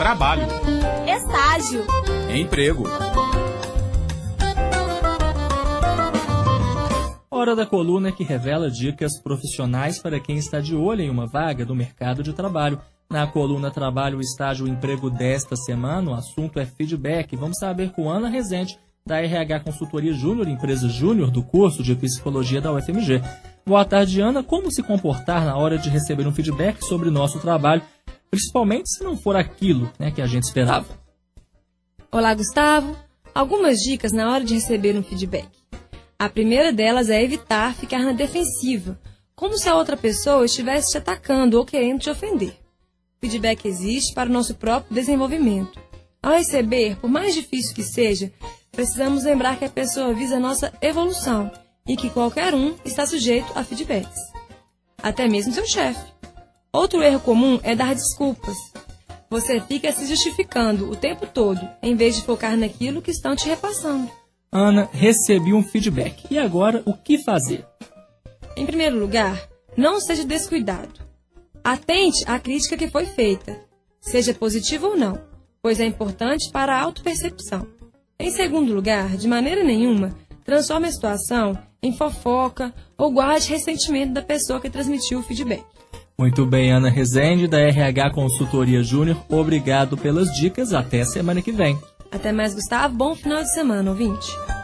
trabalho, estágio, emprego. Hora da coluna que revela dicas profissionais para quem está de olho em uma vaga do mercado de trabalho. Na coluna Trabalho, Estágio e Emprego desta semana, o assunto é feedback. Vamos saber com Ana Rezende, da RH Consultoria Júnior, empresa júnior do curso de Psicologia da UFMG. Boa tarde, Ana. Como se comportar na hora de receber um feedback sobre nosso trabalho, principalmente se não for aquilo, que a gente esperava? Olá, Gustavo. Algumas dicas na hora de receber um feedback. A primeira delas é evitar ficar na defensiva, como se a outra pessoa estivesse te atacando ou querendo te ofender. O feedback existe para o nosso próprio desenvolvimento. Ao receber, por mais difícil que seja, precisamos lembrar que a pessoa visa a nossa evolução e que qualquer um está sujeito a feedbacks. Até mesmo seu chefe. Outro erro comum é dar desculpas. Você fica se justificando o tempo todo, em vez de focar naquilo que estão te repassando. Ana, recebi um feedback. E agora, o que fazer? Em primeiro lugar, não seja descuidado. Atente à crítica que foi feita, seja positiva ou não, pois é importante para a autopercepção. Em segundo lugar, de maneira nenhuma, transforme a situação em fofoca ou guarde ressentimento da pessoa que transmitiu o feedback. Muito bem, Ana Rezende, da RH Consultoria Júnior. Obrigado pelas dicas. Até semana que vem. Até mais, Gustavo. Bom final de semana, ouvinte.